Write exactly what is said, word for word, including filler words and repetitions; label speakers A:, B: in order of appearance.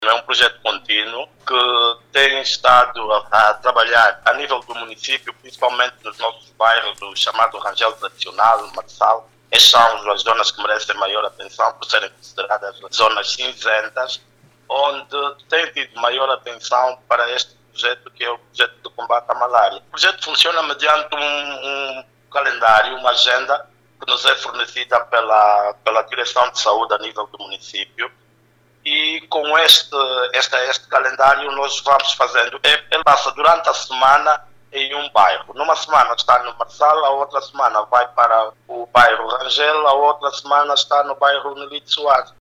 A: É um projeto contínuo que tem estado a, a trabalhar a nível do município, principalmente nos nossos bairros, do chamado Rangel Tradicional, Marçal. Estas são as zonas que merecem maior atenção por serem consideradas zonas cinzentas, onde tem tido maior atenção para este projeto, que é o projeto de combate à malária. O projeto funciona mediante um, um calendário, uma agenda que nos é fornecida pela, pela Direção de Saúde a nível do município. E com este, este, este calendário nós vamos fazendo, ele passa durante a semana em um bairro. Numa semana está no Marçal, a outra semana vai para o bairro Rangel, a outra semana está no bairro Nelito Soares.